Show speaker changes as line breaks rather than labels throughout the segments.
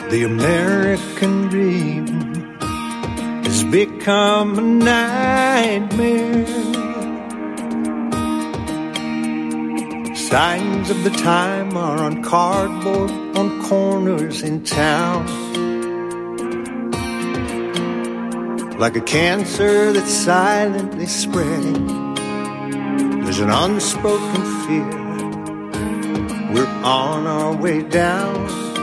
The American dream has become a nightmare. Signs of the time are on cardboard on corners in town. Like a cancer that's silently spreading, there's an unspoken fear. We're on our way down.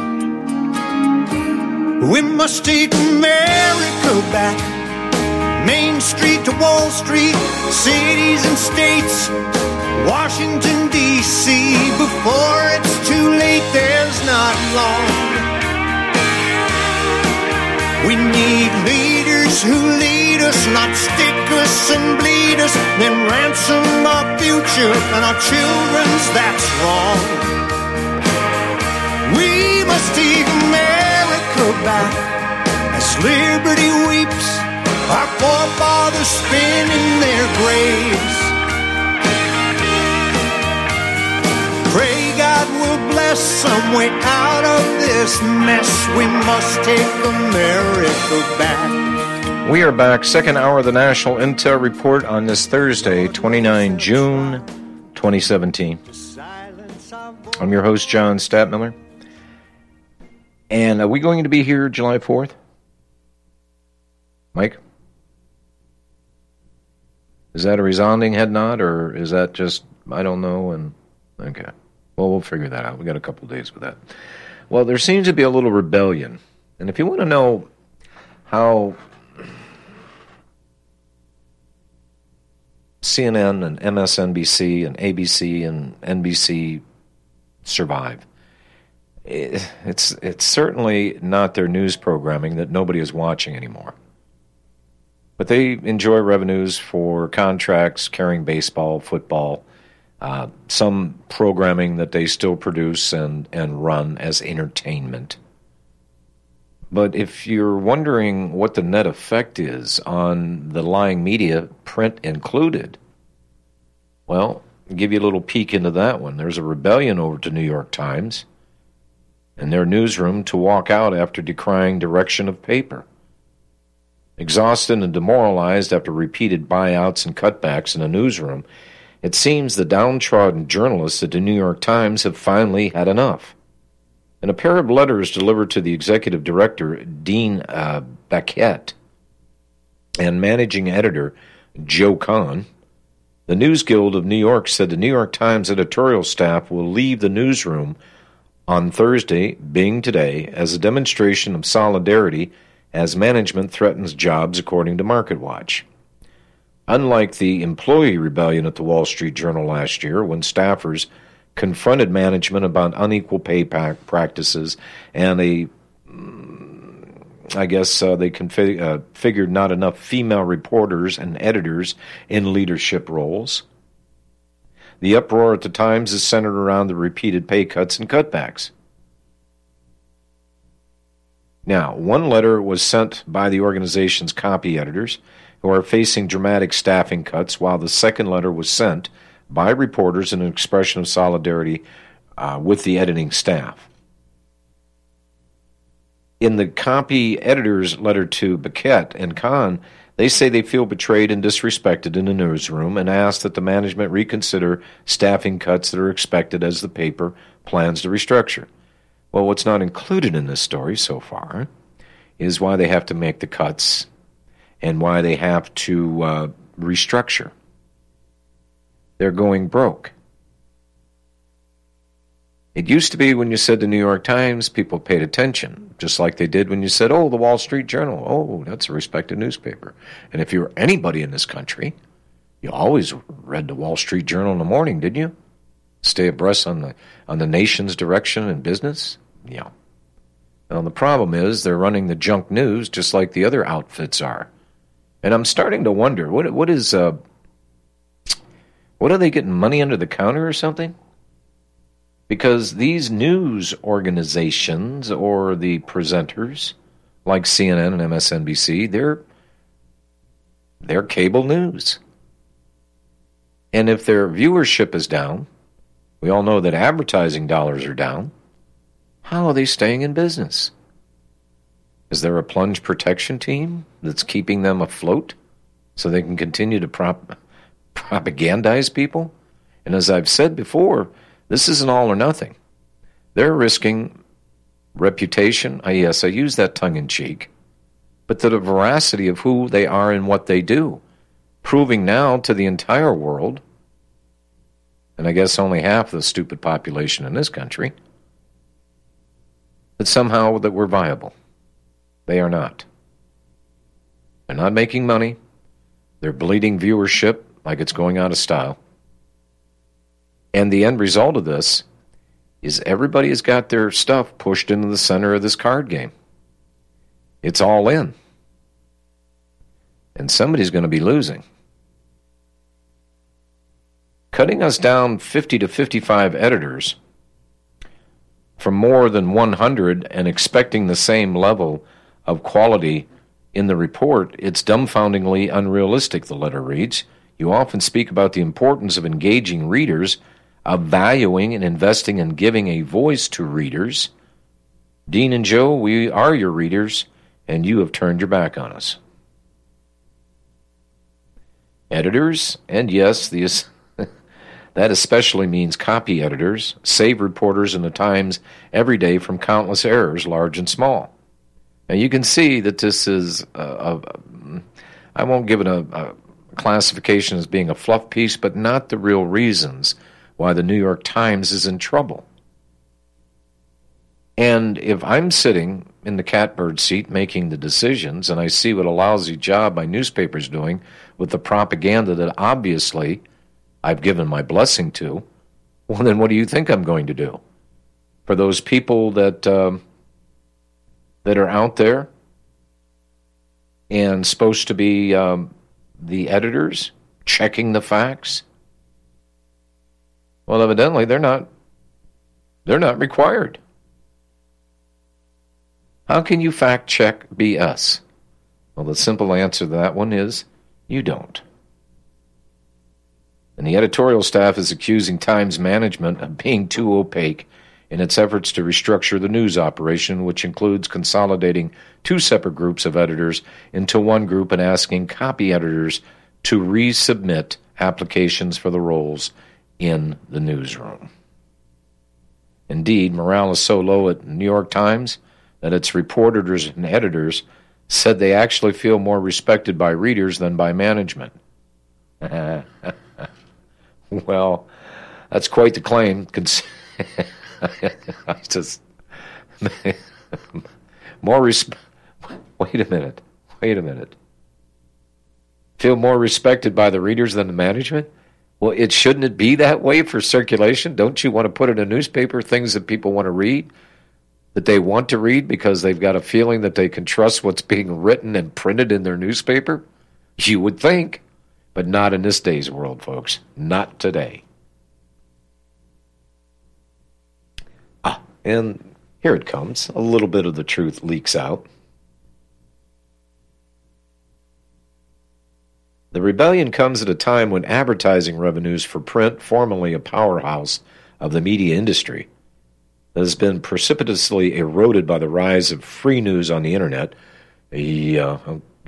We must take America back. Main Street to Wall Street, cities and states, Washington, D.C. Before it's too late, there's not long. We need leaders who lead us, not stick us and bleed us, then ransom our future and our children's, that's wrong. We must take America back as liberty weeps, our forefathers spin in their graves. Pray God will bless some way out of this mess. We must take America back.
We are back, second hour of the National Intel Report on this Thursday, 29 June 2017. I'm your host, John Stadtmiller. And are we going to be here July 4th? Mike? Is that a resounding head nod, or is that just, I don't know, and okay. Well, we'll figure that out. We got a couple days with that. Well, there seems to be a little rebellion. And if you want to know how CNN and MSNBC and ABC and NBC survive, it's certainly not their news programming that nobody is watching anymore. But they enjoy revenues for contracts, carrying baseball, football, some programming that they still produce and run as entertainment. But if you're wondering what the net effect is on the lying media, print included, well, I'll give you a little peek into that one. There's a rebellion over to New York Times and their newsroom to walk out after decrying direction of paper. Exhausted and demoralized after repeated buyouts and cutbacks in the newsroom, it seems the downtrodden journalists at the New York Times have finally had enough. In a pair of letters delivered to the executive director, Dean Baquet, and managing editor, Joe Kahn, the News Guild of New York said the New York Times editorial staff will leave the newsroom on Thursday, being today, as a demonstration of solidarity as management threatens jobs, according to MarketWatch. Unlike the employee rebellion at the Wall Street Journal last year, when staffers confronted management about unequal pay practices and they figured not enough female reporters and editors in leadership roles. The uproar at the Times is centered around the repeated pay cuts and cutbacks. Now, one letter was sent by the organization's copy editors, who are facing dramatic staffing cuts, while the second letter was sent by reporters in an expression of solidarity with the editing staff. In the copy editor's letter to Baquet and Kahn, they say they feel betrayed and disrespected in the newsroom and ask that the management reconsider staffing cuts that are expected as the paper plans to restructure. Well, what's not included in this story so far is why they have to make the cuts and why they have to restructure. They're going broke. It used to be when you said the New York Times, people paid attention, just like they did when you said, oh, the Wall Street Journal. Oh, that's a respected newspaper. And if you were anybody in this country, you always read the Wall Street Journal in the morning, didn't you? Stay abreast on the nation's direction in business? Yeah. Now, the problem is they're running the junk news just like the other outfits are. And I'm starting to wonder, what are they getting, money under the counter or something? Because these news organizations or the presenters, like CNN and MSNBC, they're cable news. And if their viewership is down, we all know that advertising dollars are down, how are they staying in business? Is there a plunge protection team that's keeping them afloat so they can continue to propagandize people? And as I've said before, this isn't all or nothing. They're risking reputation. Yes, I use that tongue-in-cheek, but the veracity of who they are and what they do, proving now to the entire world, and I guess only half the stupid population in this country, that somehow that we're viable. They are not. They're not making money. They're bleeding viewership like it's going out of style. And the end result of this is everybody has got their stuff pushed into the center of this card game. It's all in. And somebody's going to be losing. Cutting us down 50 to 55 editors from more than 100 and expecting the same level of quality in the report, it's dumbfoundingly unrealistic, the letter reads. You often speak about the importance of engaging readers, of valuing and investing and giving a voice to readers. Dean and Joe, we are your readers, and you have turned your back on us. Editors, and yes, that especially means copy editors, save reporters in the Times every day from countless errors, large and small. Now you can see that this is, I won't give it a classification as being a fluff piece, but not the real reasons why the New York Times is in trouble. And if I'm sitting in the catbird seat making the decisions and I see what a lousy job my newspaper's doing with the propaganda that obviously I've given my blessing to, well, then what do you think I'm going to do? For those people that are out there and supposed to be the editors checking the facts, well, evidently they're not required. How can you fact check BS? Well, the simple answer to that one is you don't. And the editorial staff is accusing Times management of being too opaque in its efforts to restructure the news operation, which includes consolidating two separate groups of editors into one group and asking copy editors to resubmit applications for the roles in the newsroom. Indeed, morale is so low at the New York Times that its reporters and editors said they actually feel more respected by readers than by management. Well, that's quite the claim. Wait a minute. Feel more respected by the readers than the management? Well, shouldn't it be that way for circulation? Don't you want to put in a newspaper things that people want to read, that they want to read because they've got a feeling that they can trust what's being written and printed in their newspaper? You would think, but not in this day's world, folks. Not today. And here it comes. A little bit of the truth leaks out. The rebellion comes at a time when advertising revenues for print, formerly a powerhouse of the media industry, has been precipitously eroded by the rise of free news on the internet. Yeah,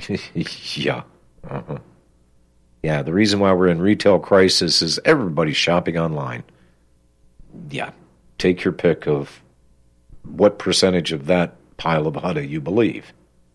the reason why we're in retail crisis is everybody's shopping online. Yeah, take your pick of what percentage of that pile of Hudda you believe.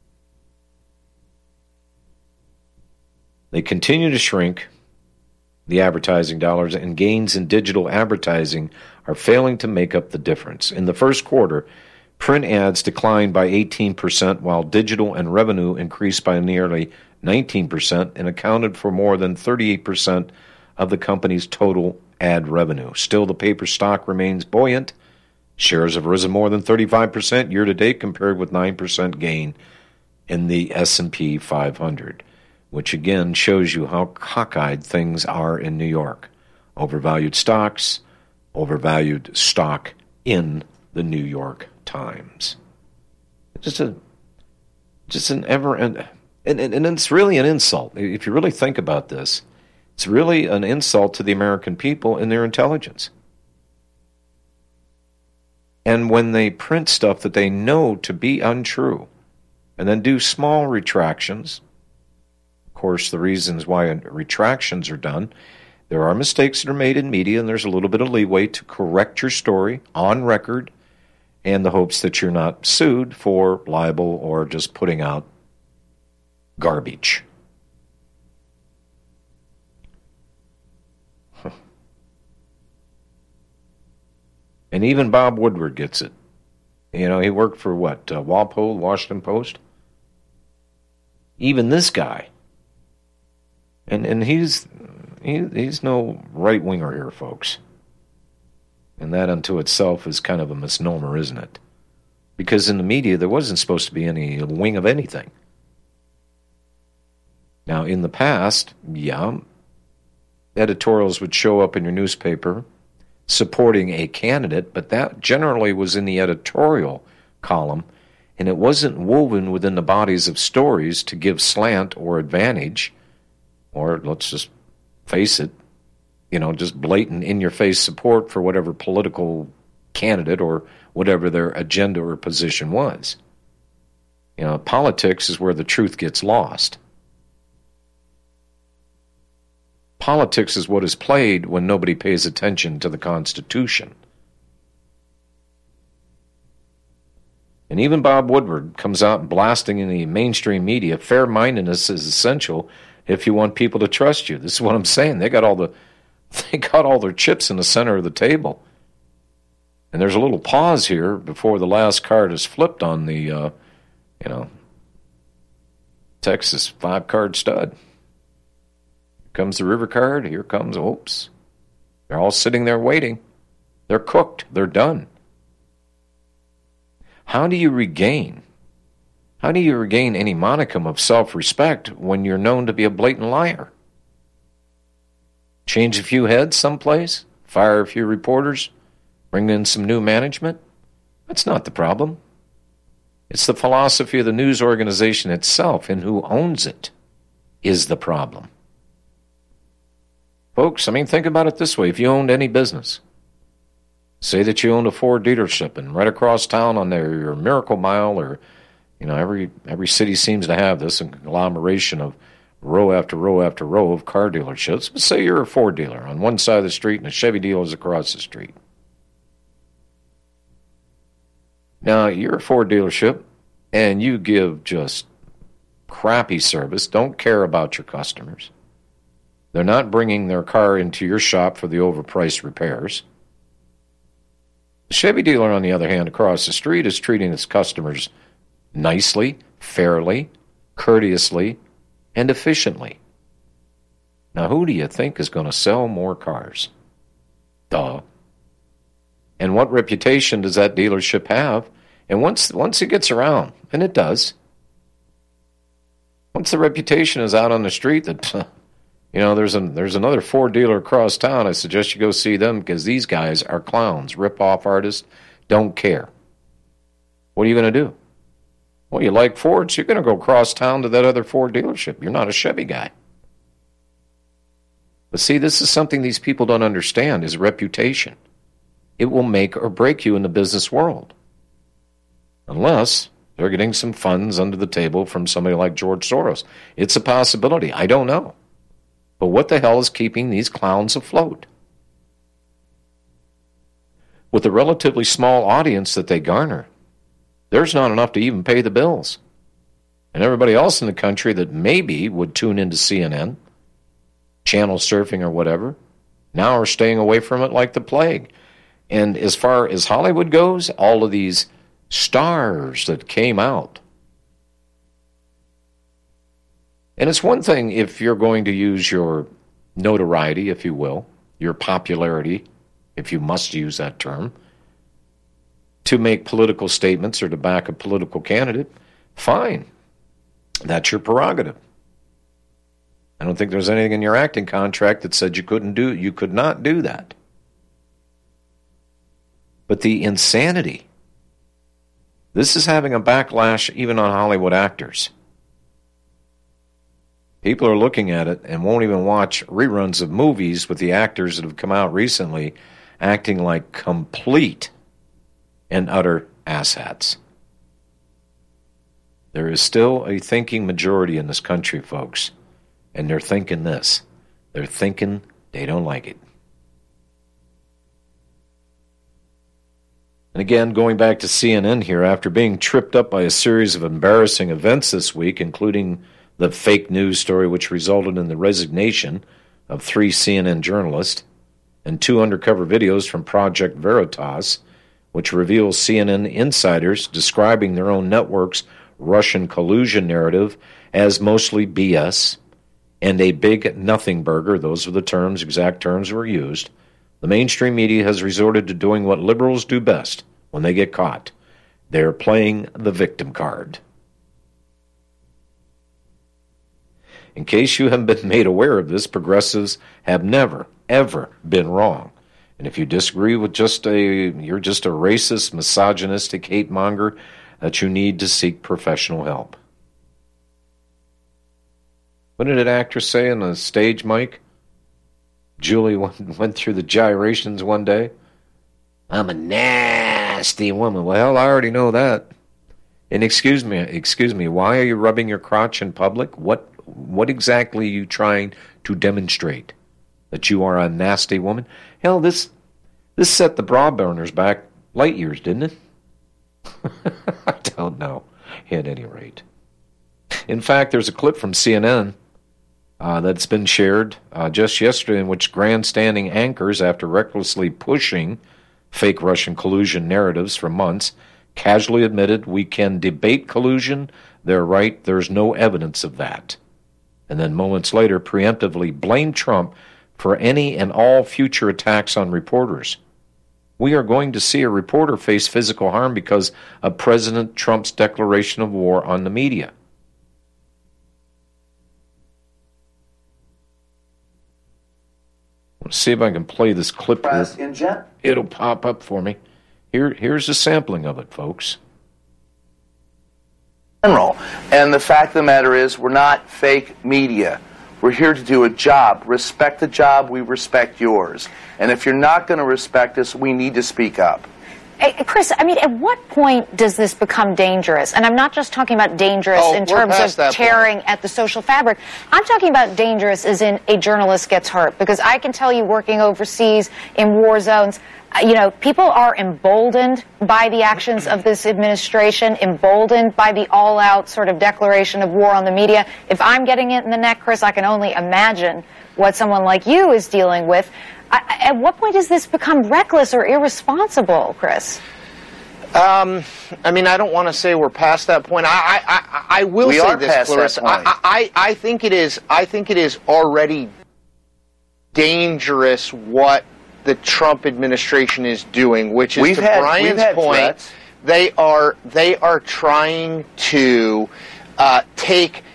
They continue to shrink, the advertising dollars, and gains in digital advertising are failing to make up the difference. In the first quarter, print ads declined by 18%, while digital and revenue increased by nearly 19% and accounted for more than 38% of the company's total ad revenue. Still, the paper stock remains buoyant. Shares have risen more than 35% year-to-date, compared with 9% gain in the S&P 500, which again shows you how cockeyed things are in New York. Overvalued stocks, overvalued stock in the New York Times. Just an ever and it's really an insult. If you really think about this, it's really an insult to the American people and their intelligence. And when they print stuff that they know to be untrue, and then do small retractions. Of course, the reasons why retractions are done, there are mistakes that are made in media, and there's a little bit of leeway to correct your story on record in the hopes that you're not sued for libel or just putting out garbage. And even Bob Woodward gets it. You know, he worked for what? Walpole, Washington Post? Even this guy. And he's no right-winger here, folks. And that unto itself is kind of a misnomer, isn't it? Because in the media, there wasn't supposed to be any wing of anything. Now, in the past, yeah, editorials would show up in your newspaper supporting a candidate, but that generally was in the editorial column, and it wasn't woven within the bodies of stories to give slant or advantage, or let's just face it, you know, just blatant in-your-face support for whatever political candidate or whatever their agenda or position was. You know, politics is where the truth gets lost. Politics is what is played when nobody pays attention to the Constitution. And even Bob Woodward comes out blasting in the mainstream media, fair-mindedness is essential if you want people to trust you. This is what I'm saying. They got all their chips in the center of the table. And there's a little pause here before the last card is flipped on the, Texas 5-card stud. Comes the river card, here comes, oops. They're all sitting there waiting. They're cooked. They're done. How do you regain any modicum of self-respect when you're known to be a blatant liar? Change a few heads someplace? Fire a few reporters? Bring in some new management? That's not the problem. It's the philosophy of the news organization itself and who owns it is the problem. Folks, I mean, think about it this way. If you owned any business, say that you owned a Ford dealership, and right across town on your Miracle Mile, or, you know, every city seems to have this, a conglomeration of row after row after row of car dealerships. But say you're a Ford dealer on one side of the street and a Chevy dealer is across the street. Now, you're a Ford dealership, and you give just crappy service, don't care about your customers. They're not bringing their car into your shop for the overpriced repairs. The Chevy dealer, on the other hand, across the street is treating its customers nicely, fairly, courteously, and efficiently. Now, who do you think is going to sell more cars? Duh. And what reputation does that dealership have? And once it gets around, and it does, once the reputation is out on the street that... You know, there's another Ford dealer across town. I suggest you go see them because these guys are clowns, rip-off artists, don't care. What are you going to do? Well, you like Fords, you're going to go across town to that other Ford dealership. You're not a Chevy guy. But see, this is something these people don't understand, is reputation. It will make or break you in the business world. Unless they're getting some funds under the table from somebody like George Soros. It's a possibility. I don't know. But what the hell is keeping these clowns afloat? With the relatively small audience that they garner, there's not enough to even pay the bills. And everybody else in the country that maybe would tune into CNN, channel surfing or whatever, now are staying away from it like the plague. And as far as Hollywood goes, all of these stars that came out, and it's one thing if you're going to use your notoriety, if you will, your popularity, if you must use that term, to make political statements or to back a political candidate, fine. That's your prerogative. I don't think there's anything in your acting contract that said you could not do that. But the insanity, this is having a backlash even on Hollywood actors. People are looking at it and won't even watch reruns of movies with the actors that have come out recently acting like complete and utter asshats. There is still a thinking majority in this country, folks, and they're thinking this. They're thinking they don't like it. And again, going back to CNN here, after being tripped up by a series of embarrassing events this week, including the fake news story which resulted in the resignation of 3 CNN journalists, and 2 undercover videos from Project Veritas, which reveals CNN insiders describing their own network's Russian collusion narrative as mostly BS, and a big nothing burger, those are the exact terms were used, the mainstream media has resorted to doing what liberals do best when they get caught. They're playing the victim card. In case you haven't been made aware of this, progressives have never, ever been wrong. And if you disagree with you're just a racist, misogynistic hate monger, that you need to seek professional help. What did an actress say on the stage, Mike? Julie went through the gyrations one day. I'm a nasty woman. Well, I already know that. And excuse me, why are you rubbing your crotch in public? What exactly are you trying to demonstrate? That you are a nasty woman? Hell, this set the bra burners back light years, didn't it? I don't know, at any rate. In fact, there's a clip from CNN that's been shared just yesterday in which grandstanding anchors, after recklessly pushing fake Russian collusion narratives for months, casually admitted, we can debate collusion, they're right, there's no evidence of that. And then moments later preemptively blamed Trump for any and all future attacks on reporters. We are going to see a reporter face physical harm because of President Trump's declaration of war on the media. Let's see if I can play this clip here. It'll pop up for me. Here's a sampling of it, folks.
And the fact of the matter is, we're not fake media. We're here to do a job. Respect the job, we respect yours. And if you're not going to respect us, we need to speak up.
Hey, Chris, I mean, at what point does this become dangerous? And I'm not just talking about dangerous in terms of tearing at the social fabric. I'm talking about dangerous as in a journalist gets hurt. Because I can tell you, working overseas in war zones, people are emboldened by the actions of this administration, emboldened by the all-out sort of declaration of war on the media. If I'm getting it in the neck, Chris, I can only imagine what someone like you is dealing with. At what point does this become reckless or irresponsible, Chris?
I mean, I don't want to say we're past that point. I will say this, Clarissa. I think it is. I think it is already dangerous what the Trump administration is doing, which is, to Brian's point, threats. They are trying to take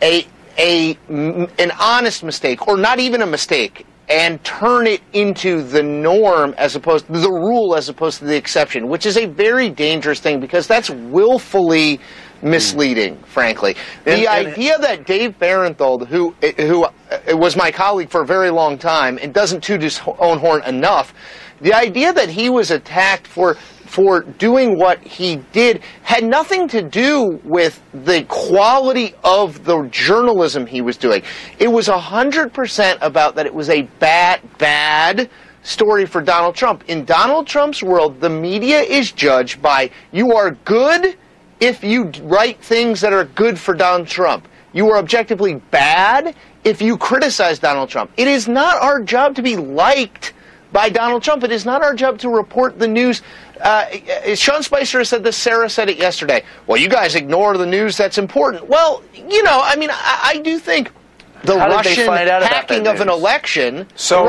an honest mistake, or not even a mistake, and turn it into the norm as opposed to the rule as opposed to the exception, which is a very dangerous thing because that's willfully misleading, frankly. The idea that Dave Barenthal, who was my colleague for a very long time and doesn't toot his own horn enough, the idea that he was attacked for doing what he did had nothing to do with the quality of the journalism he was doing. It was 100% about that it was a bad story for Donald Trump. In Donald Trump's world, the media is judged by you are good if you write things that are good for Donald Trump. You are objectively bad if you criticize Donald Trump. It is not our job to be liked by Donald Trump. It is not our job to report the news. Sean Spicer said this, Sarah said it yesterday. Well, you guys ignore the news that's important. Well, I do think the Russian hacking of an election,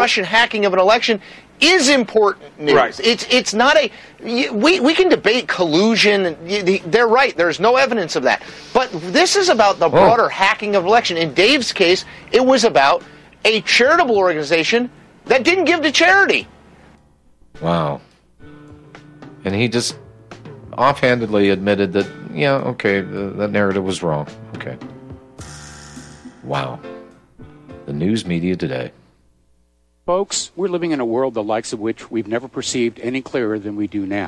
is important news. Right. It's not we can debate collusion. They're right. There's no evidence of that. But this is about the broader hacking of an election. In Dave's case, it was about a charitable organization that didn't give to charity.
Wow. And he just offhandedly admitted that, that narrative was wrong. Okay. Wow. The news media today.
Folks, we're living in a world the likes of which we've never perceived any clearer than we do now. The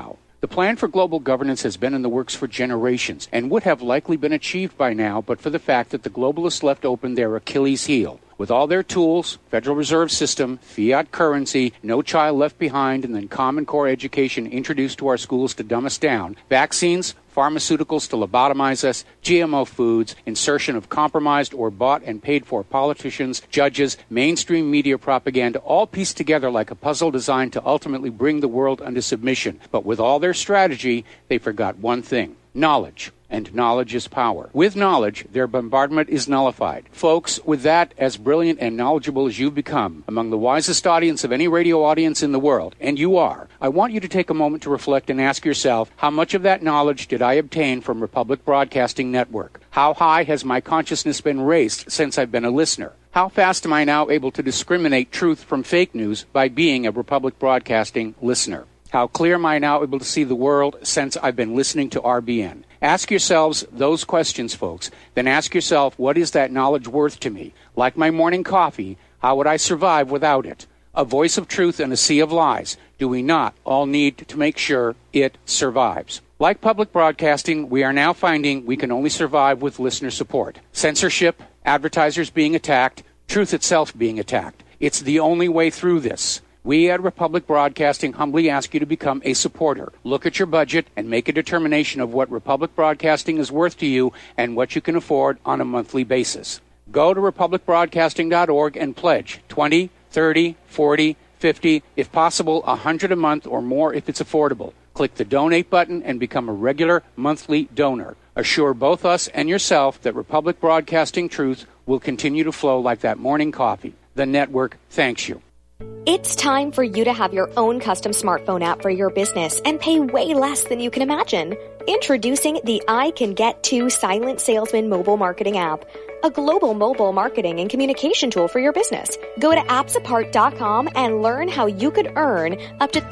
The plan for global governance has been in the works for generations and would have likely been achieved by now but for the fact that the globalists left open their Achilles heel. With all their tools, Federal Reserve System, fiat currency, no child left behind, and then Common Core education introduced to our schools to dumb us down, vaccines, pharmaceuticals to lobotomize us, GMO foods, insertion of compromised or bought and paid for politicians, judges, mainstream media propaganda, all pieced together like a puzzle designed to ultimately bring the world under submission. But with all their strategy, they forgot one thing: knowledge. And knowledge is power. With knowledge, their bombardment is nullified. Folks, with that, as brilliant and knowledgeable as you've become, among the wisest audience of any radio audience in the world, and you are, I want you to take a moment to reflect and ask yourself, how much of that knowledge did I obtain from Republic Broadcasting Network? How high has my consciousness been raised since I've been a listener? How fast am I now able to discriminate truth from fake news by being a Republic Broadcasting listener? How clear am I now able to see the world since I've been listening to RBN? Ask yourselves those questions, folks. Then ask yourself, what is that knowledge worth to me? Like my morning coffee, how would I survive without it? A voice of truth in a sea of lies. Do we not all need to make sure it survives? Like public broadcasting, we are now finding we can only survive with listener support. Censorship, advertisers being attacked, truth itself being attacked. It's the only way through this. We at Republic Broadcasting humbly ask you to become a supporter. Look at your budget and make a determination of what Republic Broadcasting is worth to you and what you can afford on a monthly basis. Go to republicbroadcasting.org and pledge $20, $30, $40, $50, if possible, $100 a month or more if it's affordable. Click the donate button and become a regular monthly donor. Assure both us and yourself that Republic Broadcasting truth will continue to flow like that morning coffee. The network thanks you.
It's time for you to have your own custom smartphone app for your business and pay way less than you can imagine. Introducing the I Can Get To Silent Salesman mobile marketing app, a global mobile marketing and communication tool for your business. Go to appsapart.com and learn how you could earn up to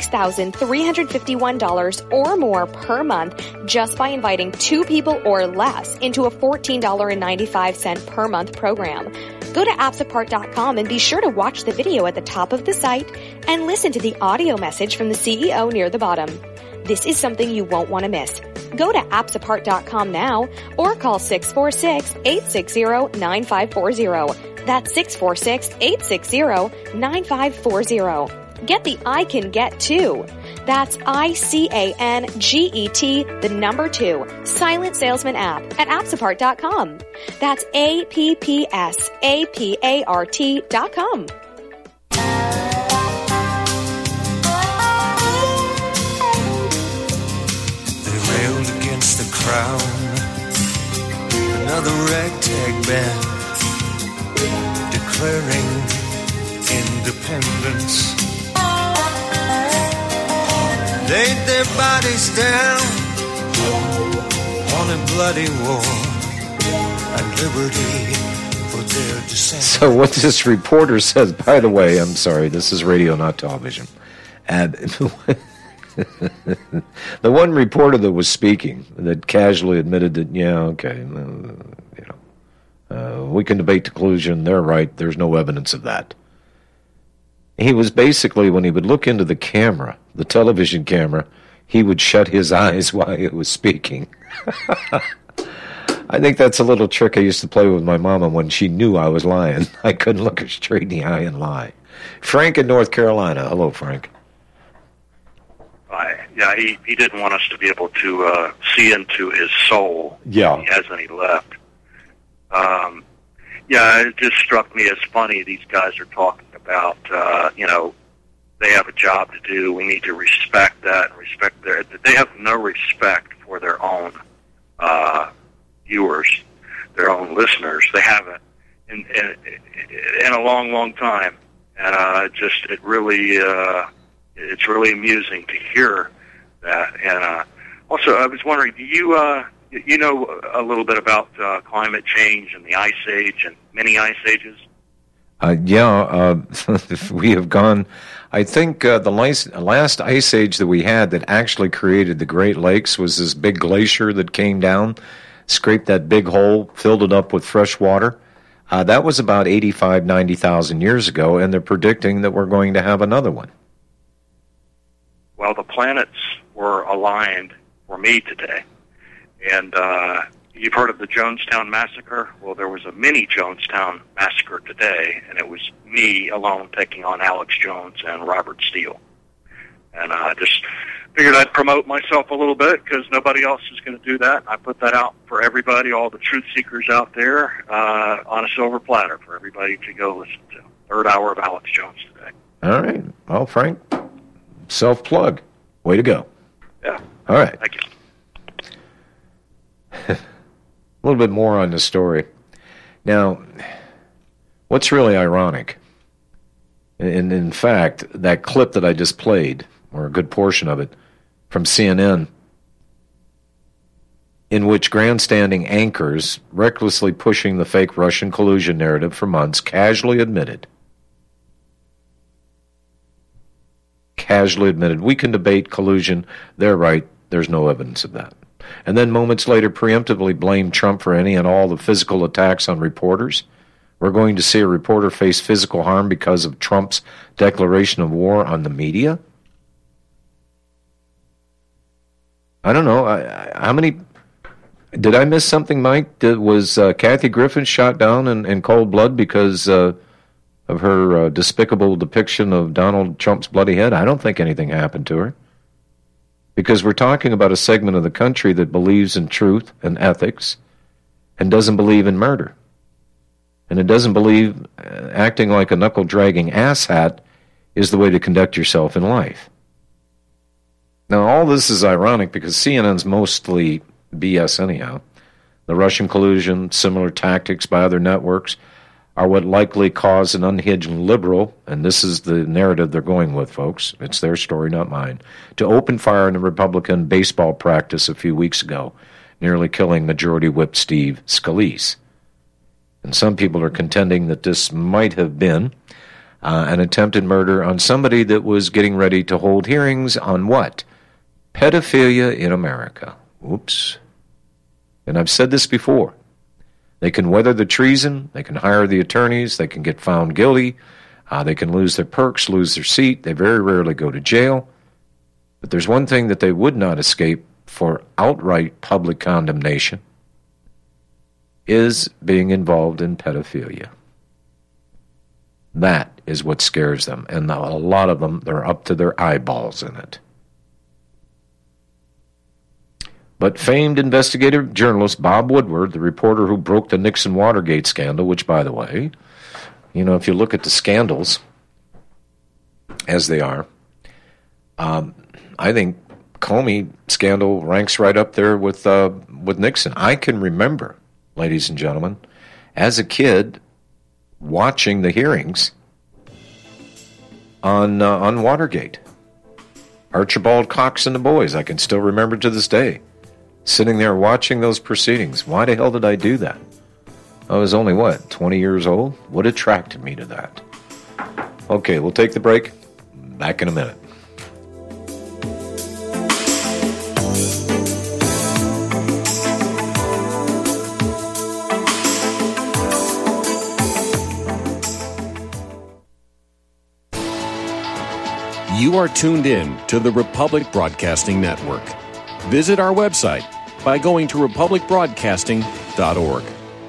$36,351 or more per month just by inviting 2 people or less into a $14.95 per month program. Go to appsapart.com and be sure to watch the video at the top of the site and listen to the audio message from the CEO near the bottom. This is something you won't want to miss. Go to appsapart.com now or call 646-860-9540. That's 646-860-9540. Get the I Can Get To. That's ICANGET, the number 2, Silent Salesman app at appsapart.com. That's APPSAPART.com.
They railed against the crown, another ragtag band declaring independence. Laid their bodies down on a bloody war and liberty for their descendants.
So what this reporter says, by the way, I'm sorry, this is radio, not television. And the one reporter that was speaking that casually admitted that, yeah, okay, we can debate the conclusion, they're right, there's no evidence of that. He was basically, when he would look into the camera, the television camera, he would shut his eyes while he was speaking. I think that's a little trick I used to play with my mama when she knew I was lying. I couldn't look her straight in the eye and lie. Frank in North Carolina. Hello, Frank.
Yeah, he didn't want us to be able to see into his soul.
Yeah.
He has any left. Yeah, it just struck me as funny. These guys are talking about, they have a job to do. We need to respect that and respect they have no respect for their own viewers, their own listeners. They haven't in a long, long time. And it's really amusing to hear that. And also, I was wondering, do you know a little bit about climate change and the ice age and many ice ages?
We have gone. I think the last ice age that we had that actually created the Great Lakes was this big glacier that came down, scraped that big hole, filled it up with fresh water. That was about 85,000, 90,000 years ago, and they're predicting that we're going to have another one.
Well, the planet's were aligned for me today. And you've heard of the Jonestown Massacre? Well, there was a mini Jonestown Massacre today, and it was me alone taking on Alex Jones and Robert Steele. And I just figured I'd promote myself a little bit because nobody else is going to do that. I put that out for everybody, all the truth seekers out there, on a silver platter for everybody to go listen to. Third hour of Alex Jones today.
All right. Well, Frank, self-plug. Way to go.
Yeah.
All right.
Thank you.
A little bit more on the story. Now, what's really ironic, and in fact, that clip that I just played, or a good portion of it, from CNN, in which grandstanding anchors, recklessly pushing the fake Russian collusion narrative for months, casually admitted, we can debate collusion, they're right, there's no evidence of that. And then moments later preemptively blamed Trump for any and all the physical attacks on reporters. We're going to see a reporter face physical harm because of Trump's declaration of war on the media? I don't know. How many... Did I miss something, Mike? Was Kathy Griffin shot down in cold blood because of her despicable depiction of Donald Trump's bloody head? I don't think anything happened to her. Because we're talking about a segment of the country that believes in truth and ethics and doesn't believe in murder. And it doesn't believe acting like a knuckle-dragging asshat is the way to conduct yourself in life. Now, all this is ironic because CNN's mostly BS anyhow. The Russian collusion, similar tactics by other networks, are what likely caused an unhinged liberal, and this is the narrative they're going with, folks, it's their story, not mine, to open fire in a Republican baseball practice a few weeks ago, nearly killing Majority Whip Steve Scalise. And some people are contending that this might have been an attempted murder on somebody that was getting ready to hold hearings on what? Pedophilia in America. Oops. And I've said this before. They can weather the treason, they can hire the attorneys, they can get found guilty, they can lose their perks, lose their seat, they very rarely go to jail. But there's one thing that they would not escape for outright public condemnation, is being involved in pedophilia. That is what scares them, and a lot of them, they're up to their eyeballs in it. But famed investigative journalist Bob Woodward, the reporter who broke the Nixon Watergate scandal, which, by the way, you know, if you look at the scandals as they are, I think Comey scandal ranks right up there with Nixon. I can remember, ladies and gentlemen, as a kid watching the hearings on Watergate. Archibald Cox and the boys, I can still remember to this day. Sitting there watching those proceedings. Why the hell did I do that? I was only, 20 years old? What attracted me to that? Okay, we'll take the break. Back in a minute.
You are tuned in to the Republic Broadcasting Network. Visit our website by going to republicbroadcasting.org.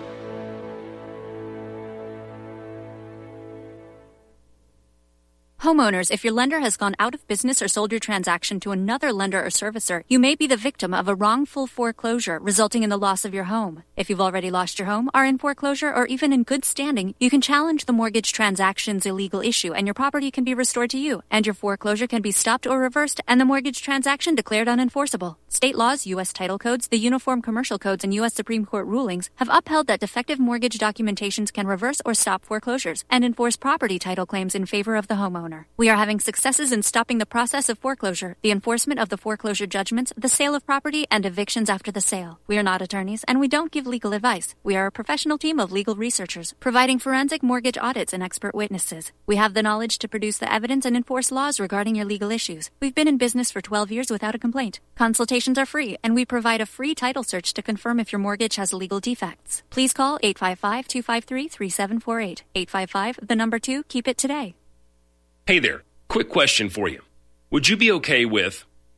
Homeowners, if your lender has gone out of business or sold your transaction to another lender or servicer, you may be the victim of a wrongful foreclosure resulting in the loss of your home. If you've already lost your home, are in foreclosure, or even in good standing, you can challenge the mortgage transaction's illegal issue and your property can be restored to you, and your foreclosure can be stopped or reversed and the mortgage transaction declared unenforceable. State laws, U.S. title codes, the Uniform Commercial Codes, and U.S. Supreme Court rulings have upheld that defective mortgage documentations can reverse or stop foreclosures and enforce property title claims in favor of the homeowner. We are having successes in stopping the process of foreclosure, the enforcement of the foreclosure judgments, the sale of property, and evictions after the sale. We are not attorneys, and we don't give legal advice. We are a professional team of legal researchers, providing forensic mortgage audits and expert witnesses. We have the knowledge to produce the evidence and enforce laws regarding your legal issues. We've been in business for 12 years without a complaint. Consultations are free, and we provide a free title search to confirm if your mortgage has legal defects. Please call 855-253-3748. 855, 2, keep it today.
Hey there, quick question for you. Would you be okay with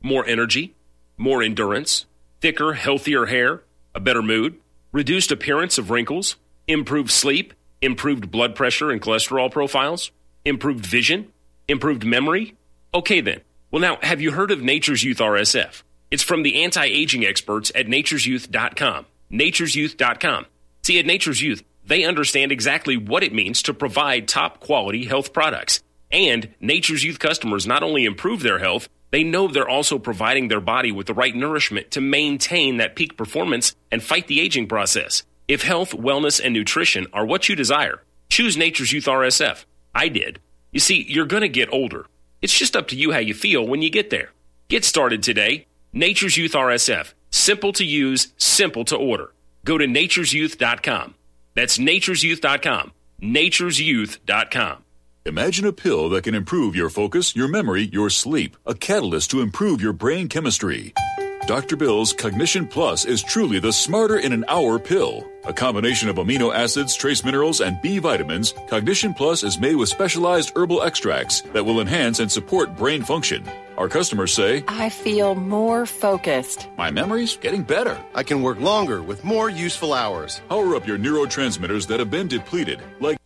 more energy, more endurance, thicker, healthier hair, a better mood, reduced appearance of wrinkles, improved sleep, improved blood pressure and cholesterol profiles, improved vision, improved memory? Okay then. Well now, have you heard of Nature's Youth RSF? It's from the anti-aging experts at nature'syouth.com. nature'syouth.com. See, at Nature's Youth, they understand exactly what it means to provide top-quality health products. And Nature's Youth customers not only improve their health, they know they're also providing their body with the right nourishment to maintain that peak performance and fight the aging process. If health, wellness, and nutrition are what you desire, choose Nature's Youth RSF. I did. You see, you're going to get older. It's just up to you how you feel when you get there. Get started today. Nature's Youth RSF. Simple to use, simple to order. Go to nature'syouth.com. That's nature'syouth.com. nature'syouth.com.
Imagine a pill that can improve your focus, your memory, your sleep. A catalyst to improve your brain chemistry. Dr. Bill's Cognition Plus is truly the smarter in an hour pill. A combination of amino acids, trace minerals, and B vitamins, Cognition Plus is made with specialized herbal extracts that will enhance and support brain function. Our customers say,
I feel more focused.
My memory's getting better.
I can work longer with more useful hours.
Power up your neurotransmitters that have been depleted, like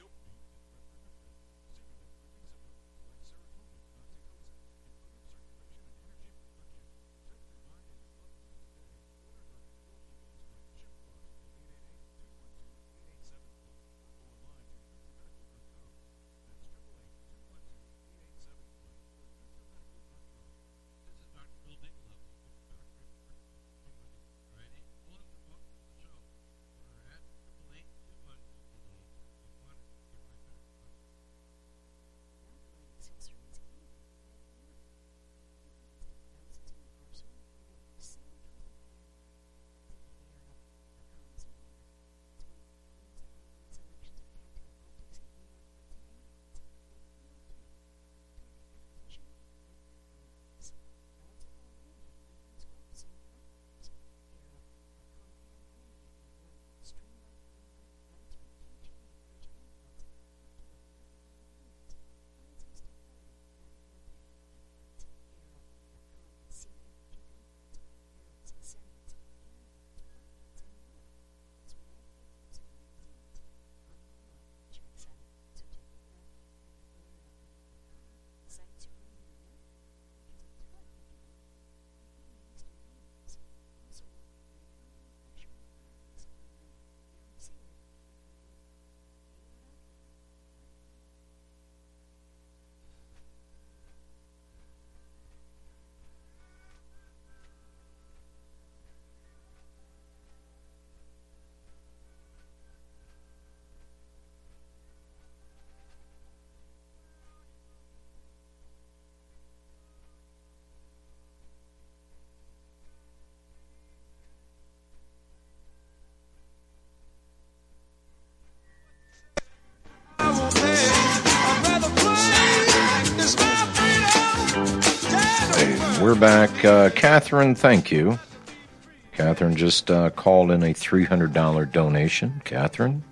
We're back. Catherine, thank you. Catherine just called in a $300 donation. Catherine,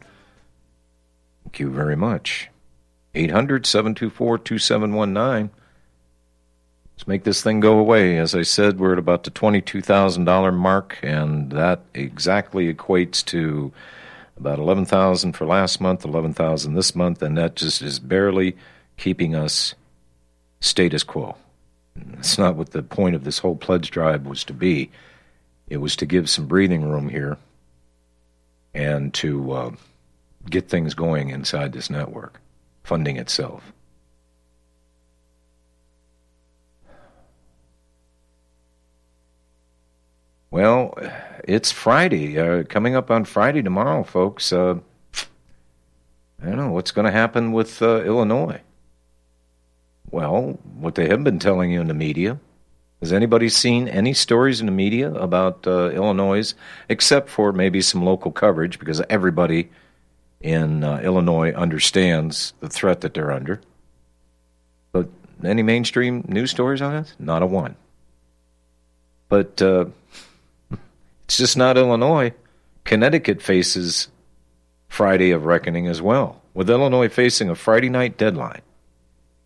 thank you very much. 800-724-2719. Let's make this thing go away. As I said, we're at about the $22,000 mark, and that exactly equates to about $11,000 for last month, $11,000 this month, and that just is barely keeping us status quo. It's not what the point of this whole pledge drive was to be. It was to give some breathing room here and to get things going inside this network, funding itself. Well, it's Friday. Coming up on Friday tomorrow, folks. I don't know what's going to happen with Illinois. Well, what they have been telling you in the media. Has anybody seen any stories in the media about Illinois, except for maybe some local coverage, because everybody in Illinois understands the threat that they're under. But any mainstream news stories on it? Not a one. But it's just not Illinois. Connecticut faces Friday of reckoning as well, with Illinois facing a Friday night deadline.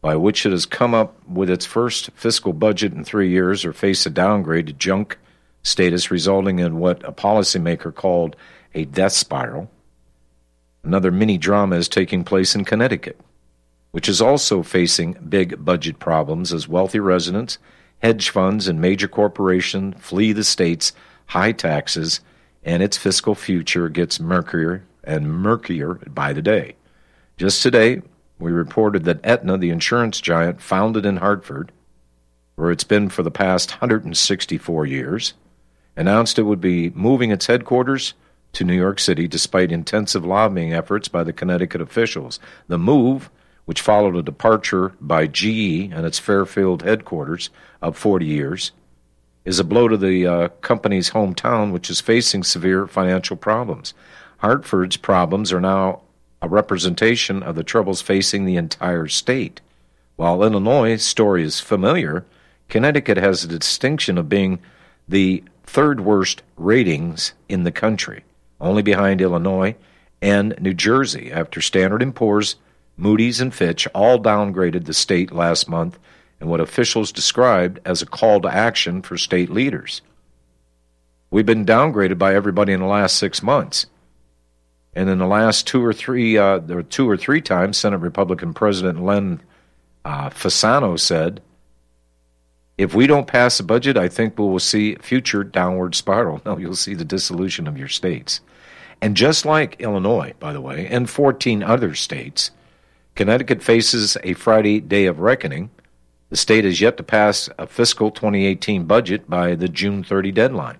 by which it has come up with its first fiscal budget in 3 years, or face a downgrade to junk status, resulting in what a policymaker called a death spiral. Another mini drama is taking place in Connecticut, which is also facing big budget problems as wealthy residents, hedge funds, and major corporations flee the state's high taxes, and its fiscal future gets murkier and murkier by the day. Just today, we reported that Aetna, the insurance giant founded in Hartford, where it's been for the past 164 years, announced it would be moving its headquarters to New York City despite intensive lobbying efforts by the Connecticut officials. The move, which followed a departure by GE and its Fairfield headquarters of 40 years, is a blow to the company's hometown, which is facing severe financial problems. Hartford's problems are now a representation of the troubles facing the entire state. While Illinois' story is familiar, Connecticut has the distinction of being the third worst ratings in the country, only behind Illinois and New Jersey, after Standard & Poor's, Moody's, and Fitch all downgraded the state last month in what officials described as a call to action for state leaders. We've been downgraded by everybody in the last 6 months. And in the last two or three times, Senate Republican President Len Fasano said, if we don't pass a budget, I think we will see future downward spiral. No, you'll see the dissolution of your states. And just like Illinois, by the way, and 14 other states, Connecticut faces a Friday day of reckoning. The state has yet to pass a fiscal 2018 budget by the June 30 deadline.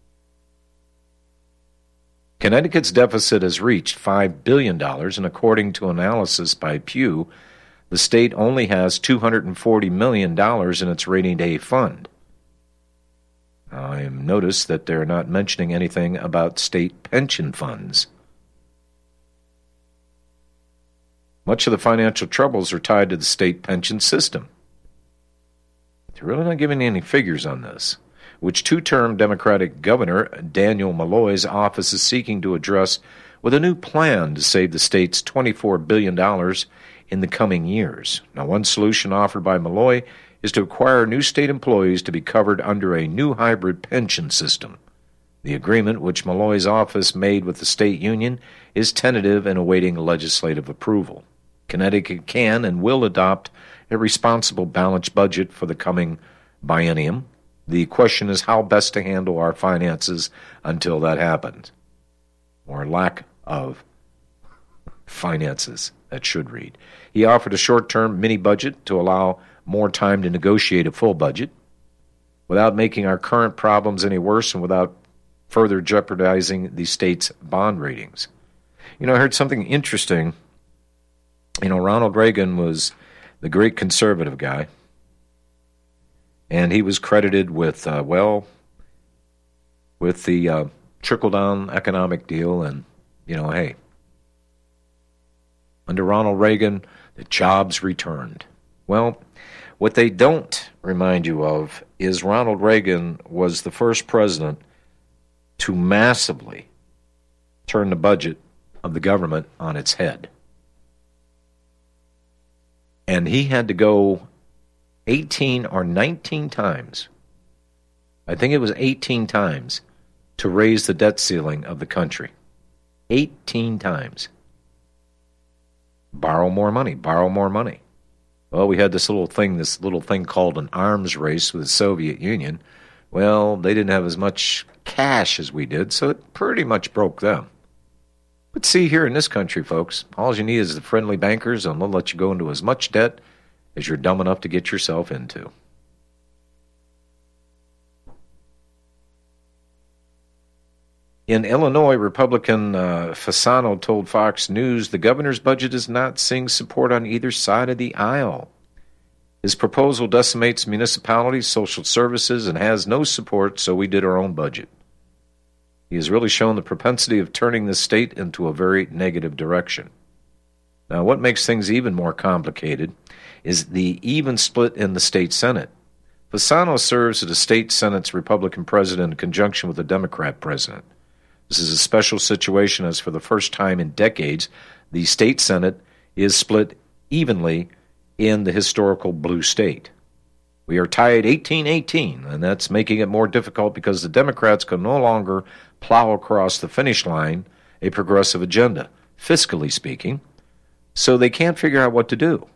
Connecticut's deficit has reached $5 billion, and according to analysis by Pew, the state only has $240 million in its rainy day fund. I noticed that they're not mentioning anything about state pension funds. Much of the financial troubles are tied to the state pension system. They're really not giving any figures on this, which two-term Democratic Governor Daniel Malloy's office is seeking to address with a new plan to save the state's $24 billion in the coming years. Now, one solution offered by Malloy is to acquire new state employees to be covered under a new hybrid pension system. The agreement, which Malloy's office made with the state union, is tentative and awaiting legislative approval. Connecticut can and will adopt a responsible balanced budget for the coming biennium. The question is how best to handle our finances until that happens. Or lack of finances, that should read. He offered a short-term mini-budget to allow more time to negotiate a full budget without making our current problems any worse and without further jeopardizing the state's bond ratings. I heard something interesting. Ronald Reagan was the great conservative guy, and he was credited with, with the trickle-down economic deal. And, hey, under Ronald Reagan, the jobs returned. Well, what they don't remind you of is Ronald Reagan was the first president to massively turn the budget of the government on its head. And he had to go 18 or 19 times, I think it was 18 times, to raise the debt ceiling of the country. 18 times. Borrow more money, borrow more money. Well, we had this little thing called an arms race with the Soviet Union. Well, they didn't have as much cash as we did, so it pretty much broke them. But see, here in this country, folks, all you need is the friendly bankers, and they'll let you go into as much debt as you're dumb enough to get yourself into. In Illinois, Republican Fasano told Fox News the governor's budget is not seeing support on either side of the aisle. His proposal decimates municipalities, social services, and has no support, so we did our own budget. He has really shown the propensity of turning the state into a very negative direction. Now, what makes things even more complicated is the even split in the state Senate. Fasano serves as the state Senate's Republican president in conjunction with the Democrat president. This is a special situation as for the first time in decades, the state Senate is split evenly in the historical blue state. We are tied 18-18, and that's making it more difficult because the Democrats can no longer plow across the finish line a progressive agenda, fiscally speaking, so they can't figure out what to do.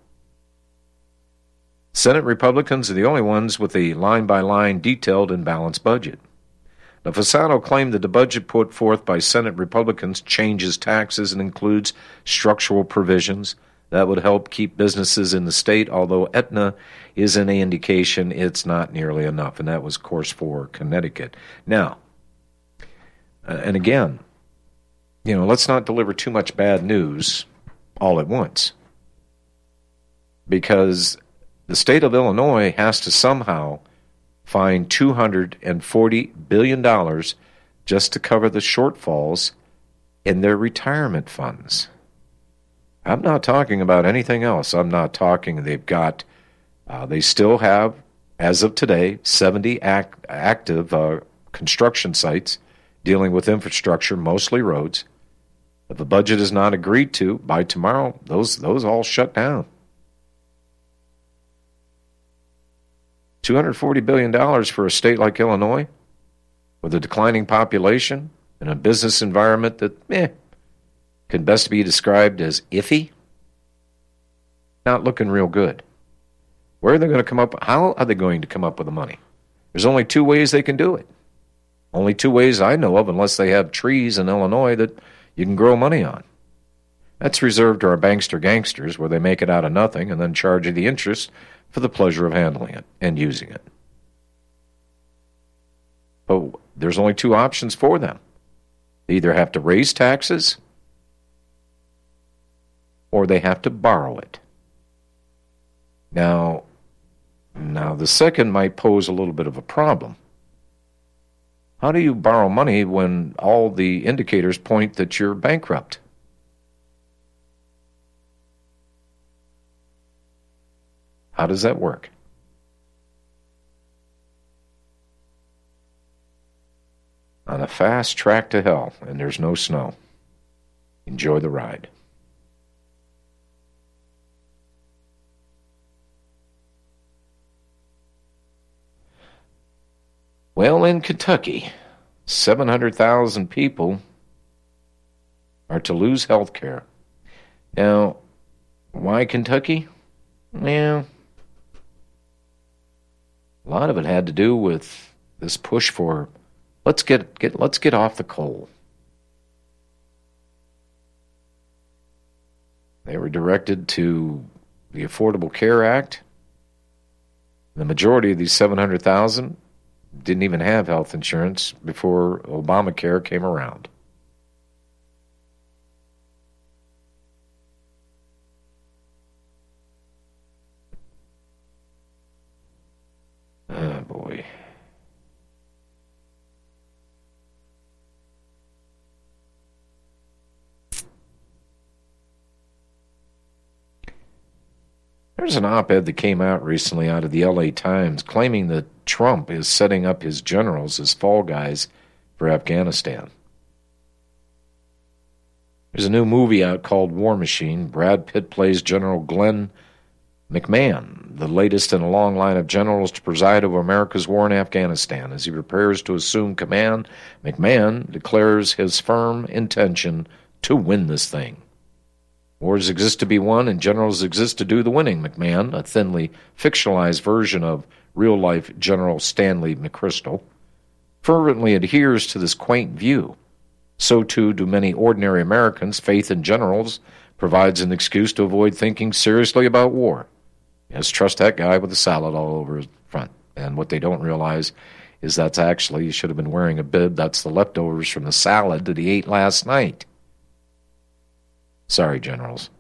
Senate Republicans are the only ones with a line-by-line detailed and balanced budget. Now, Fasano claimed that the budget put forth by Senate Republicans changes taxes and includes structural provisions that would help keep businesses in the state, although Aetna is an indication it's not nearly enough, and that was, of course, for Connecticut. Now, and again, let's not deliver too much bad news all at once, because the state of Illinois has to somehow find $240 billion just to cover the shortfalls in their retirement funds. I'm not talking about anything else. I'm not talking they still have, as of today, 70 active construction sites dealing with infrastructure, mostly roads. If a budget is not agreed to, by tomorrow, those all shut down. $240 billion for a state like Illinois, with a declining population and a business environment that can best be described as iffy. Not looking real good. Where are they going to come up? How are they going to come up with the money? There's only two ways they can do it. Only two ways I know of, unless they have trees in Illinois that you can grow money on. That's reserved to our bankster gangsters, where they make it out of nothing and then charge you the interest for the pleasure of handling it and using it. But there's only two options for them. They either have to raise taxes or they have to borrow it. Now the second might pose a little bit of a problem. How do you borrow money when all the indicators point that you're bankrupt? How does that work? On a fast track to hell, and there's no snow. Enjoy the ride. Well, in Kentucky, 700,000 people are to lose health care. Now, why Kentucky? Well, a lot of it had to do with this push for let's get off the coal. They were directed to the Affordable Care Act. The majority of these 700,000 didn't even have health insurance before Obamacare came around. Oh, boy. There's an op-ed that came out recently out of the LA Times claiming that Trump is setting up his generals as fall guys for Afghanistan. There's a new movie out called War Machine. Brad Pitt plays General Glenn McMahon, the latest in a long line of generals to preside over America's war in Afghanistan. As he prepares to assume command, McMahon declares his firm intention to win this thing. Wars exist to be won, and generals exist to do the winning. McMahon, a thinly fictionalized version of real-life General Stanley McChrystal, fervently adheres to this quaint view. So, too, do many ordinary Americans. Faith in generals provides an excuse to avoid thinking seriously about war. Yes, trust that guy with the salad all over his front. And what they don't realize is that's actually, you should have been wearing a bib, that's the leftovers from the salad that he ate last night. Sorry, generals.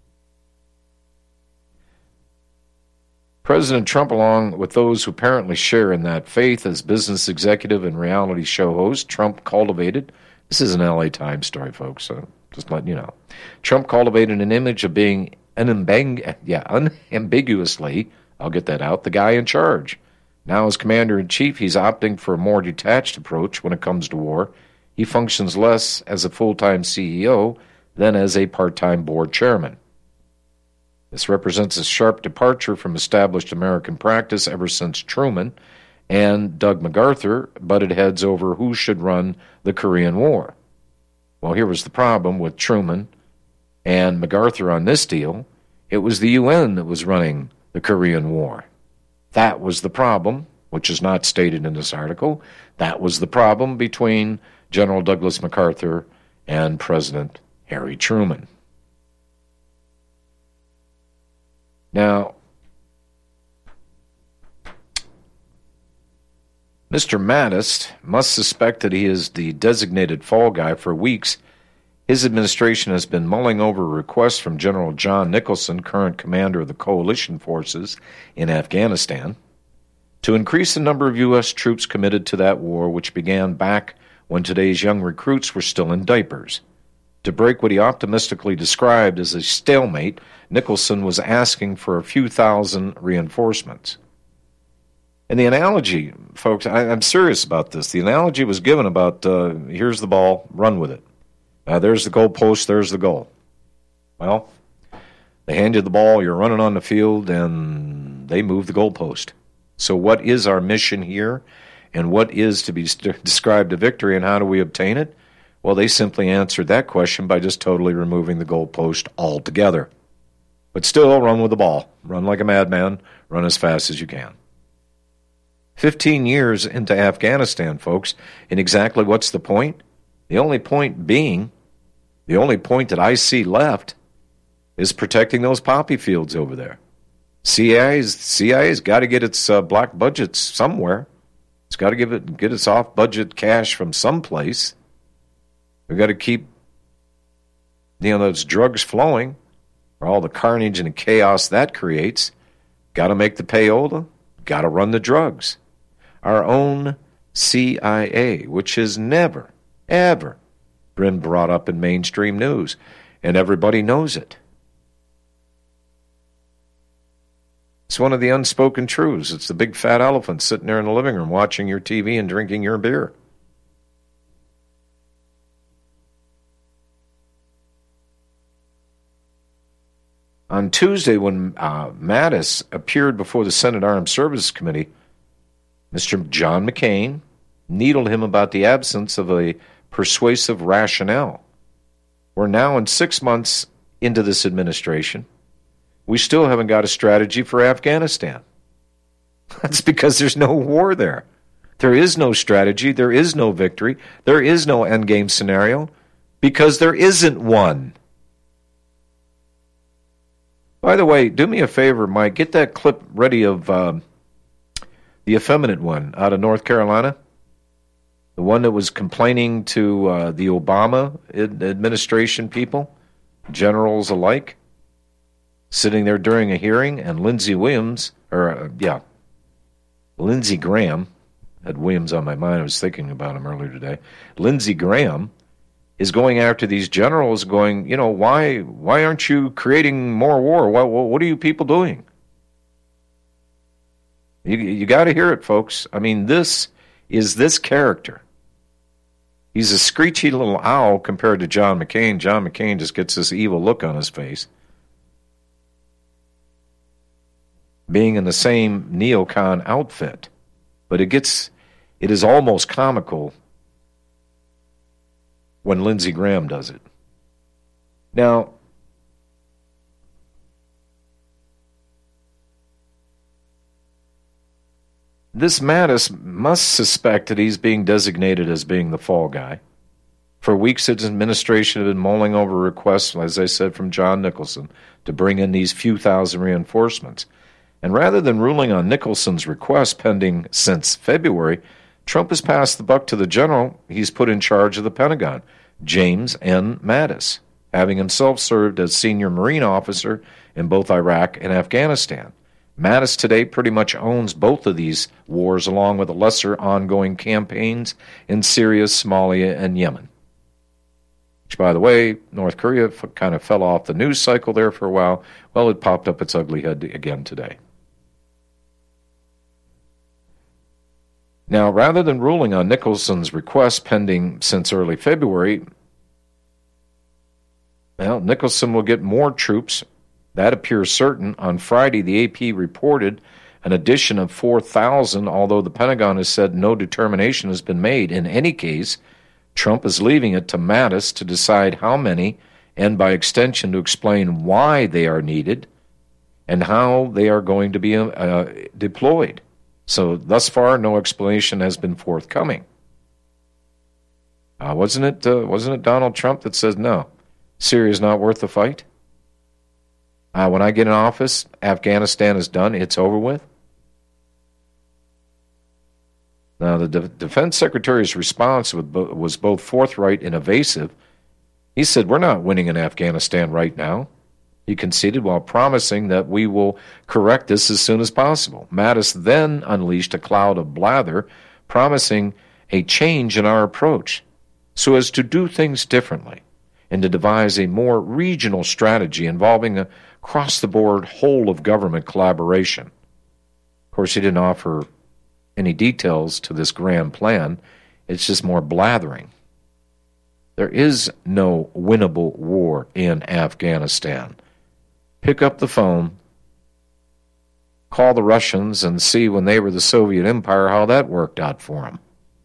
President Trump, along with those who apparently share in that faith as business executive and reality show host, Trump cultivated, this is an LA Times story, folks, so just letting you know. Trump cultivated an image of being unambiguously, I'll get that out, the guy in charge. Now as commander-in-chief, he's opting for a more detached approach when it comes to war. He functions less as a full-time CEO than as a part-time board chairman. This represents a sharp departure from established American practice ever since Truman and Doug MacArthur butted heads over who should run the Korean War. Well, here was the problem with Truman and MacArthur on this deal. It was the UN that was running the Korean War. That was the problem, which is not stated in this article. That was the problem between General Douglas MacArthur and President Harry Truman. Now, Mr. Mattis must suspect that he is the designated fall guy. For weeks, his administration has been mulling over requests from General John Nicholson, current commander of the coalition forces in Afghanistan, to increase the number of U.S. troops committed to that war, which began back when today's young recruits were still in diapers. To break what he optimistically described as a stalemate, Nicholson was asking for a few thousand reinforcements. And the analogy, folks, I'm serious about this. The analogy was given about, here's the ball, run with it. There's the goal post, there's the goal. Well, they hand you the ball, you're running on the field, and they move the goalpost. So what is our mission here, and what is to be described a victory, and how do we obtain it? Well, they simply answered that question by just totally removing the goalpost altogether. But still, run with the ball. Run like a madman. Run as fast as you can. 15 years into Afghanistan, folks, and exactly what's the point? The only point that I see left is protecting those poppy fields over there. CIA's got to get its black budgets somewhere. It's got to get its off-budget cash from someplace. We've got to keep, those drugs flowing, or all the carnage and the chaos that creates. Got to make the payola. Got to run the drugs. Our own CIA, which has never, ever been brought up in mainstream news, and everybody knows it. It's one of the unspoken truths. It's the big fat elephant sitting there in the living room watching your TV and drinking your beer. On Tuesday, when Mattis appeared before the Senate Armed Services Committee, Mr. John McCain needled him about the absence of a persuasive rationale. We're now in 6 months into this administration. We still haven't got a strategy for Afghanistan. That's because there's no war there. There is no strategy. There is no victory. There is no endgame scenario because there isn't one. By the way, do me a favor, Mike. Get that clip ready of the effeminate one out of North Carolina. The one that was complaining to the Obama administration people, generals alike, sitting there during a hearing, and Lindsey Graham, had Williams on my mind. I was thinking about him earlier today. Lindsey Graham is going after these generals, going, why aren't you creating more war? What are you people doing? You got to hear it, folks. I mean, this is this character. He's a screechy little owl compared to John McCain. John McCain just gets this evil look on his face. Being in the same neocon outfit. But it is almost comical when Lindsey Graham does it. Now, this Mattis must suspect that he's being designated as being the fall guy. For weeks, his administration had been mulling over requests, as I said, from John Nicholson to bring in these few thousand reinforcements. And rather than ruling on Nicholson's request pending since February, Trump has passed the buck to the general he's put in charge of the Pentagon, James N. Mattis, having himself served as senior Marine officer in both Iraq and Afghanistan. Mattis today pretty much owns both of these wars, along with the lesser ongoing campaigns in Syria, Somalia, and Yemen. Which, by the way, North Korea kind of fell off the news cycle there for a while. Well, it popped up its ugly head again today. Now, rather than ruling on Nicholson's request pending since early February, Nicholson will get more troops That appears certain. On Friday, the AP reported an addition of 4,000, although the Pentagon has said no determination has been made. In any case, Trump is leaving it to Mattis to decide how many, and by extension to explain why they are needed and how they are going to be deployed. So thus far, no explanation has been forthcoming. Wasn't it Donald Trump that said no, Syria is not worth the fight? When I get in office, Afghanistan is done, it's over with. Now, the Defense Secretary's response was both forthright and evasive. He said, we're not winning in Afghanistan right now. He conceded while promising that we will correct this as soon as possible. Mattis then unleashed a cloud of blather, promising a change in our approach so as to do things differently and to devise a more regional strategy involving across-the-board whole-of-government collaboration. Of course, he didn't offer any details to this grand plan. It's just more blathering. There is no winnable war in Afghanistan. Pick up the phone, call the Russians, and see when they were the Soviet Empire how that worked out for them.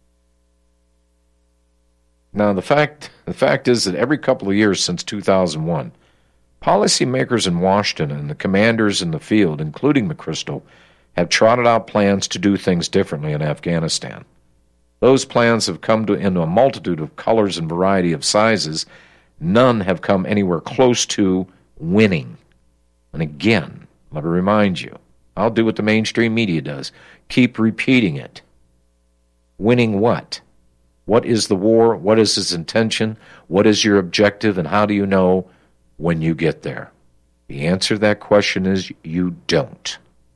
Now, the fact is that every couple of years since 2001, policymakers in Washington and the commanders in the field, including McChrystal, have trotted out plans to do things differently in Afghanistan. Those plans have come in a multitude of colors and variety of sizes. None have come anywhere close to winning. And again, let me remind you, I'll do what the mainstream media does. Keep repeating it. Winning what? What is the war? What is its intention? What is your objective? And how do you know when you get there? The answer to that question is you don't.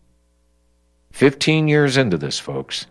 15 years into this, folks.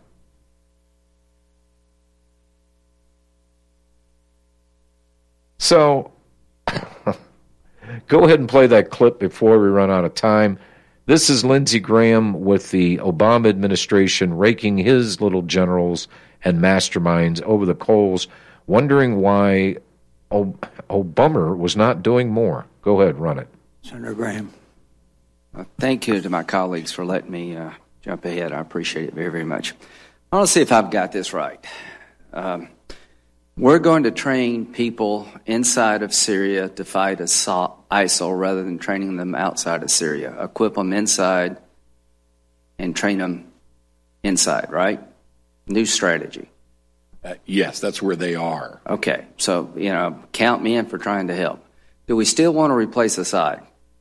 So, go ahead and play that clip before we run out of time. This is Lindsey Graham with the Obama administration raking his little generals and masterminds over the coals, wondering why Obama was not doing more. Go ahead, run it.
Senator Graham. Thank you to my colleagues for letting me jump ahead. I appreciate it very, very much. I want to see if I've got this right. We're going to train people inside of Syria to fight ISIL rather than training them outside of Syria. Equip them inside and train them inside, right? New strategy.
Yes, that's where they are.
Okay, so, count me in for trying to help. Do we still want to replace Assad?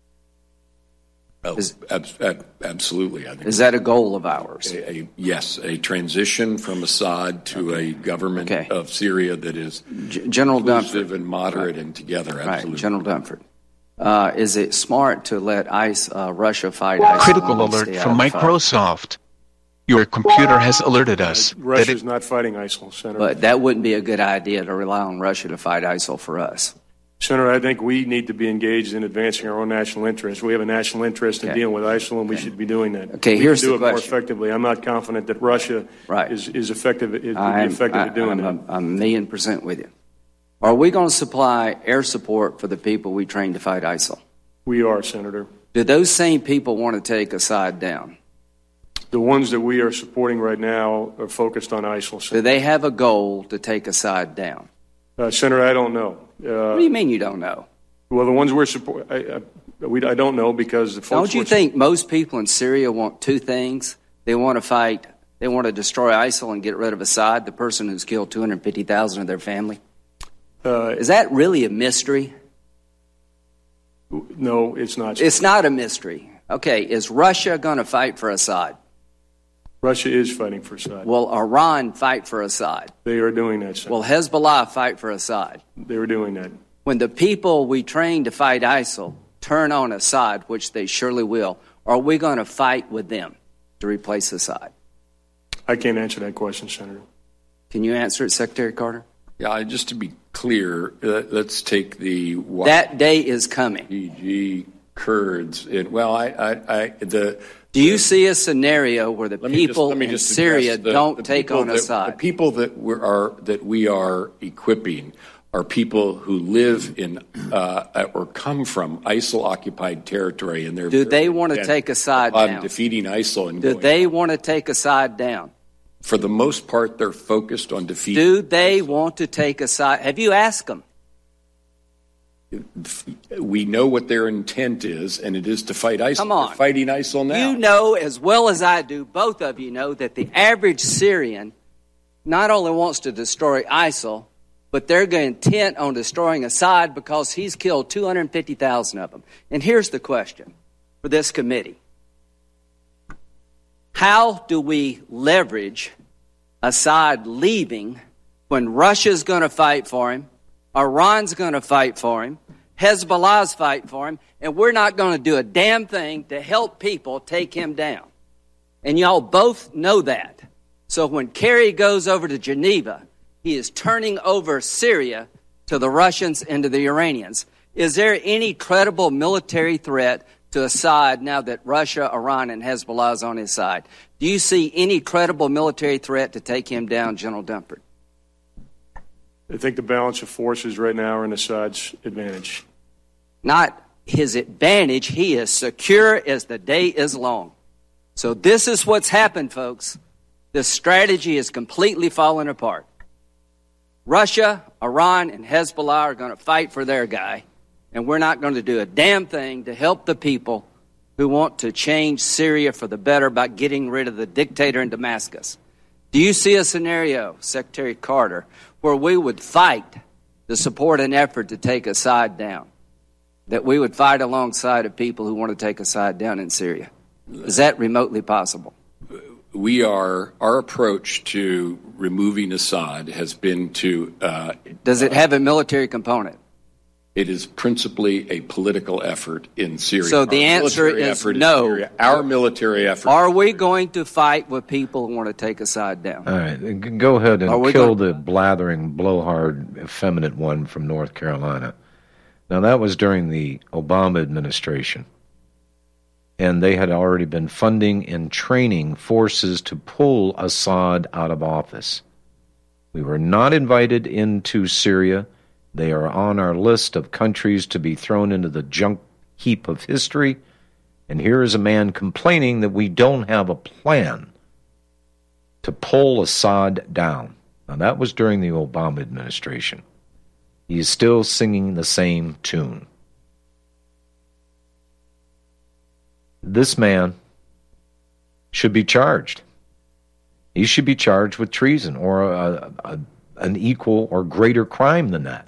Absolutely. I think
is that a goal of ours?
Yes, a transition from Assad to a government of Syria that is
General
inclusive
Dunford.
And moderate and together. Absolutely.
Right, General Dunford. Is it smart to let Russia fight ISIL?
Critical alert from Microsoft. Your computer has alerted us.
Russia's not fighting ISIL, Senator.
But that wouldn't be a good idea to rely on Russia to fight ISIL for us.
Senator, I think we need to be engaged in advancing our own national interests. We have a national interest in dealing with ISIL, and we should be doing that.
Okay, here's the question. We can do it
more effectively. I'm not confident that Russia is effective at doing that.
I'm 1,000,000% with you. Are we going to supply air support for the people we train to fight ISIL?
We are, Senator.
Do those same people want to take Assad down?
The ones that we are supporting right now are focused on ISIL. Senator.
Do they have a goal to take Assad down?
Senator, I don't know.
What do you mean you don't know?
Well, the ones we're supporting, I don't know because the folks.
Don't you think most people in Syria want two things? They want to fight, they want to destroy ISIL and get rid of Assad, the person who's killed 250,000 of their family? Is that really a mystery?
No, it's not.
It's not a mystery. Okay, is Russia going to fight for Assad?
Russia is fighting for Assad.
Will Iran fight for Assad?
They are doing that, Senator.
Will Hezbollah fight for Assad?
They are doing that.
When the people we train to fight ISIL turn on Assad, which they surely will, are we going to fight with them to replace Assad?
I can't answer that question, Senator.
Can you answer it, Secretary Carter?
Yeah, just to be clear, let's take the...
That day is coming.
YPG Kurds.
Do you see a scenario where the people in Syria don't take on Assad?
The people that we are equipping are people who live in or come from ISIL-occupied territory, and
do they want to take a side down?
Defeating ISIL and
do they want to take a side down?
For the most part, they're focused on defeating.
Do they want to take a side? Have you asked them?
We know what their intent is, and it is to fight ISIL.
Come on.
They're fighting ISIL now.
You know as well as I do, both of you know, that the average Syrian not only wants to destroy ISIL, but they're intent on destroying Assad because he's killed 250,000 of them. And here's the question for this committee. How do we leverage Assad leaving when Russia's going to fight for him, Iran's going to fight for him, Hezbollah's fighting for him, and we're not going to do a damn thing to help people take him down? And y'all both know that. So when Kerry goes over to Geneva, he is turning over Syria to the Russians and to the Iranians. Is there any credible military threat to Assad now that Russia, Iran, and Hezbollah is on his side? Do you see any credible military threat to take him down, General Dunford?
I think the balance of forces right now are in Assad's advantage.
Not his advantage. He is secure as the day is long. So this is what's happened, folks. This strategy is completely falling apart. Russia, Iran, and Hezbollah are going to fight for their guy, and we're not going to do a damn thing to help the people who want to change Syria for the better by getting rid of the dictator in Damascus. Do you see a scenario, Secretary Carter, where we would fight to support an effort to take Assad down? That we would fight alongside of people who want to take Assad down in Syria? Is that remotely possible?
Our approach to removing Assad has been to...
Does it have a military component?
It is principally a political effort in Syria.
So the answer is no.
Our military effort.
Are we going to fight with people who want to take Assad down?
All right, go ahead and kill the blathering, blowhard, effeminate one from North Carolina. Now, that was during the Obama administration. And they had already been funding and training forces to pull Assad out of office. We were not invited into Syria. They are on our list of countries to be thrown into the junk heap of history. And here is a man complaining that we don't have a plan to pull Assad down. Now, that was during the Obama administration. He is still singing the same tune. This man should be charged. He should be charged with treason or an equal or greater crime than that.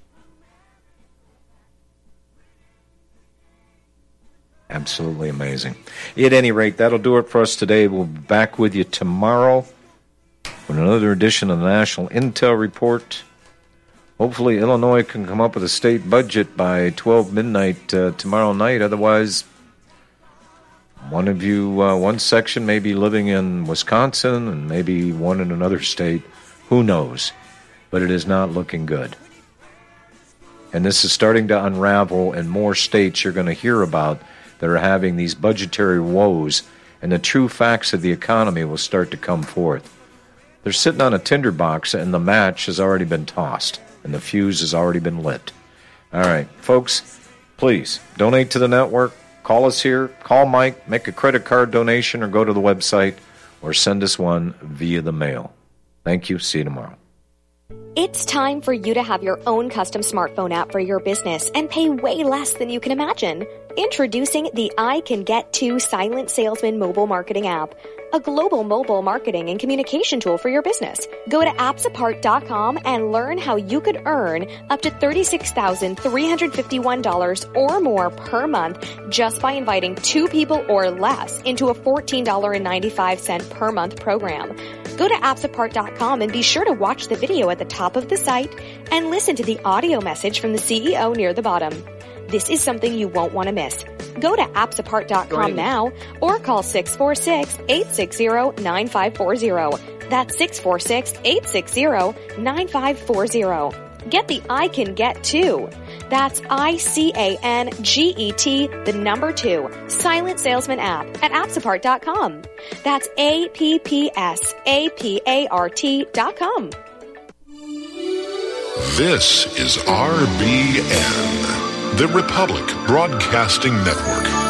Absolutely amazing. At any rate, that'll do it for us today. We'll be back with you tomorrow with another edition of the National Intel Report. Hopefully Illinois can come up with a state budget by 12 midnight tomorrow night. Otherwise, one of you, one section may be living in Wisconsin and maybe one in another state. Who knows? But it is not looking good. And this is starting to unravel, and more states you're going to hear about that are having these budgetary woes, and the true facts of the economy will start to come forth. They're sitting on a tinderbox, and the match has already been tossed, and the fuse has already been lit. All right, folks, please donate to the network. Call us here, call Mike, make a credit card donation, or go to the website, or send us one via the mail. Thank you. See you tomorrow.
It's time for you to have your own custom smartphone app for your business and pay way less than you can imagine. Introducing the I Can Get To Silent Salesman mobile marketing app, a global mobile marketing and communication tool for your business. Go to appsapart.com and learn how you could earn up to $36,351 or more per month just by inviting 2 people or less into a $14.95 per month program. Go to appsapart.com and be sure to watch the video at the top of the site and listen to the audio message from the CEO near the bottom. This is something you won't want to miss. Go to appsapart.com now or call 646-860-9540. That's 646-860-9540. Get the I Can Get To. That's ICANGET, the number 2, Silent Salesman app at appsapart.com. That's APPSAPART.com.
This is RBN, the Republic Broadcasting Network.